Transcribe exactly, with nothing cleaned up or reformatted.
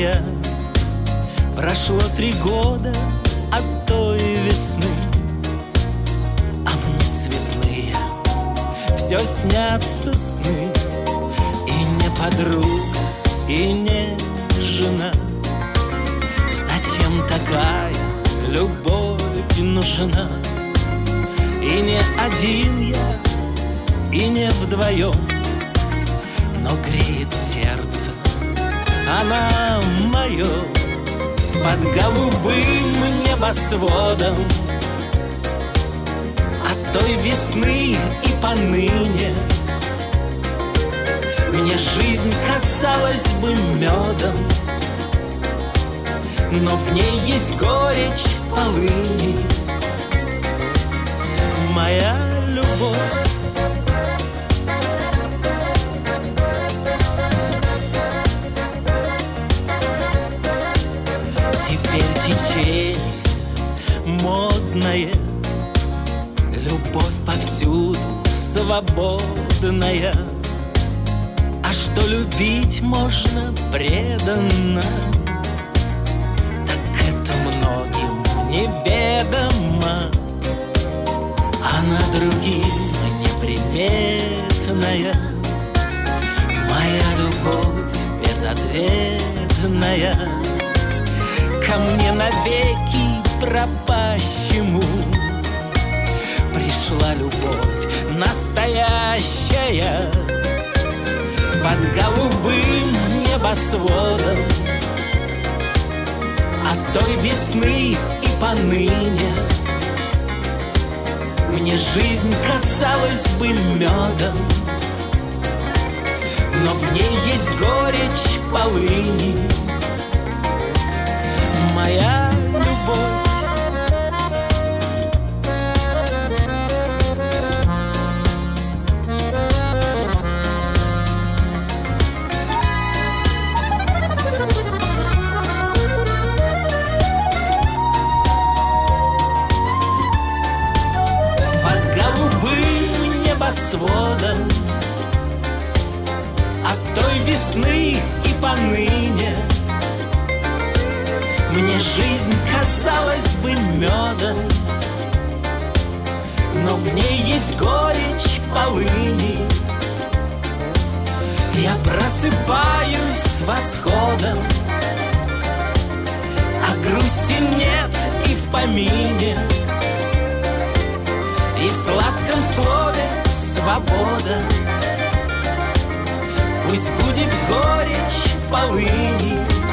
моя. Прошло три года от той весны, а мне цветные все снятся сны. И не подруга, и не жена. Зачем такая любовь нужна? И не один я, и не вдвоем, но греет сердце она мое. Под голубым небосводом от той весны и поныне мне жизнь казалась бы медом, но в ней есть горечь полыни. Моя любовь. Теперь течение модное, любовь повсюду свободная. А что любить можно преданно, так это многим неведомо. Она другим неприметная, моя любовь безответная. Ко мне навеки пропащему пришла любовь настоящая. Под голубым небосводом от той весны и поныне мне жизнь казалась бы медом, но в ней есть горечь полыни. Моя любовь. Сводом от той весны и поныне мне жизнь казалась бы медом, но в ней есть горечь полыни. Я просыпаюсь с восходом, а грусти нет и в помине, и в сладком слове свобода. Пусть будет горечь полыни.